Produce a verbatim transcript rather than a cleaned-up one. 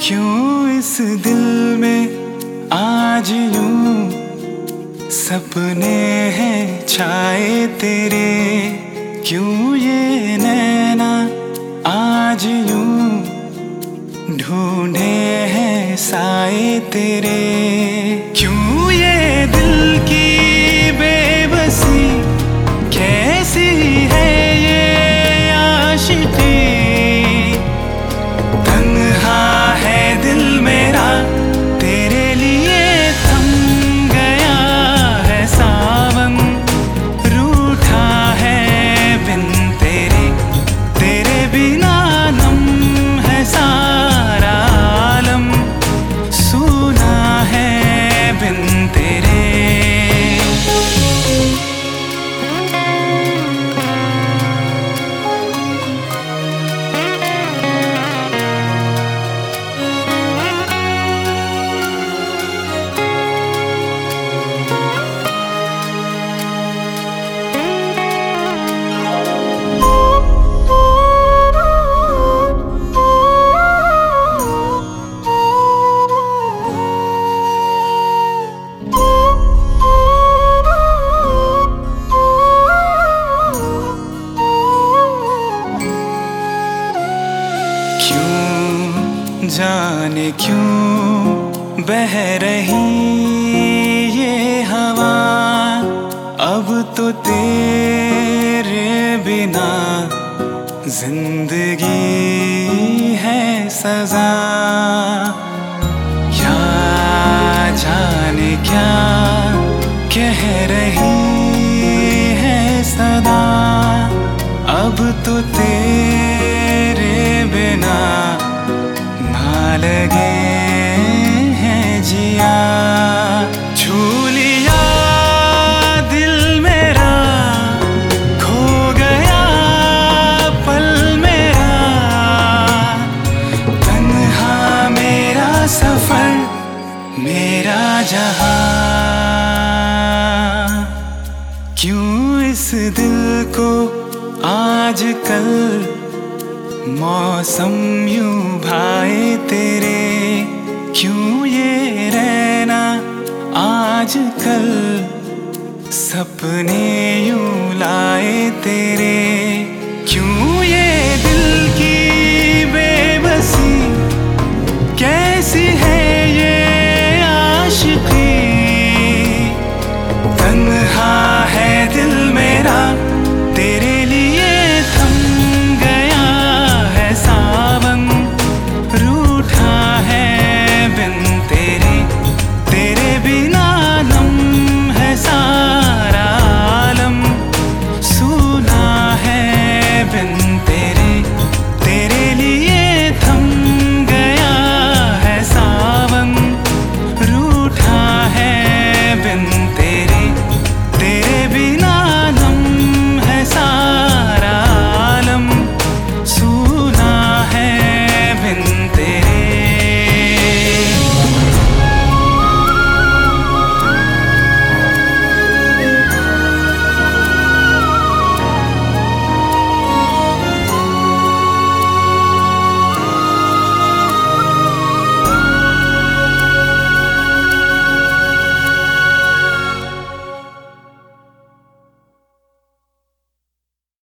क्यों इस दिल में आज यूं सपने हैं छाए तेरे। क्यों ये नैना आज यूं ढूंढे हैं साए तेरे। क्यों ये दिल की बेबसी कैसी है ये आशिकी। तन्हा है दिल मेरा तेरे लिए थम गया है सावन। रूठा है बिन तेरे तेरे बिना नम है सारा आलम। सुना है बिन तेरे। जाने क्यों बह रही ये हवा। अब तो तेरे बिना जिंदगी है सजा। या जाने क्या कह रही है सदा। अब तो तेरे बिना लगे हैं जिया। छू लिया दिल मेरा खो गया पल मेरा। तन्हा मेरा सफर मेरा जहां। क्यों इस दिल को आजकल मौसम यूं भाए तेरे। क्यों ये रहना आजकल सपने यूं लाए तेरे। क्यों ये दिल की बेबसी कैसी है